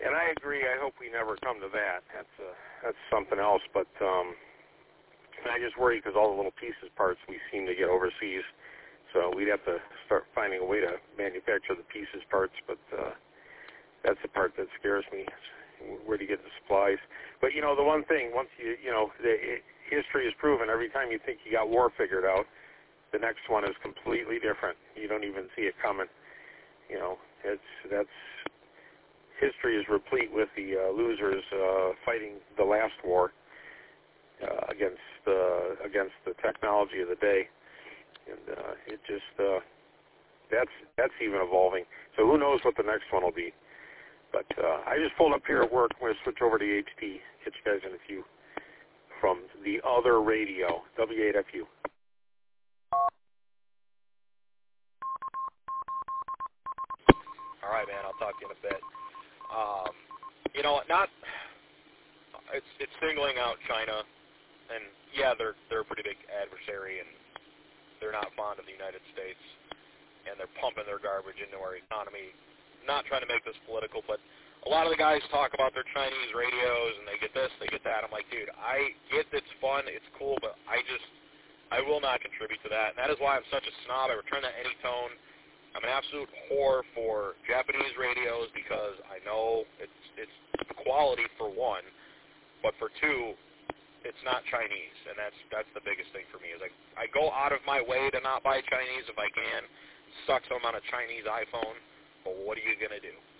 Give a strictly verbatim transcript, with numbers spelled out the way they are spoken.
And I agree. I hope we never come to that. That's uh, that's something else. But um, I just worry because all the little pieces parts we seem to get overseas. So we'd have to start finding a way to manufacture the pieces parts. But uh, that's the part that scares me. Where do you get the supplies? But you know, the one thing once you you know, the, it, history has proven every time you think you got war figured out, the next one is completely different. You don't even see it coming. You know, it's that's. History is replete with the uh, losers uh, fighting the last war uh, against uh, against the technology of the day, and uh, it just uh, that's that's even evolving. So who knows what the next one will be? But uh, I just pulled up here at work. I'm going to switch over to H T. Catch you guys in a few from the other radio, W eight F U. All right, man. I'll talk to you in a bit. Um, you know, not it's it's singling out China, and yeah, they're they're a pretty big adversary, and they're not fond of the United States, and they're pumping their garbage into our economy. Not trying to make this political, but a lot of the guys talk about their Chinese radios, and they get this, they get that. I'm like, dude, I get it's fun, it's cool, but I just I will not contribute to that, and that is why I'm such a snob. I return that any tone. I'm an absolute whore for Japanese radios because I know it's it's quality for one, but for two, it's not Chinese, and that's that's the biggest thing for me. Is I I go out of my way to not buy Chinese if I can. Sucks I'm on a Chinese iPhone, but what are you gonna do?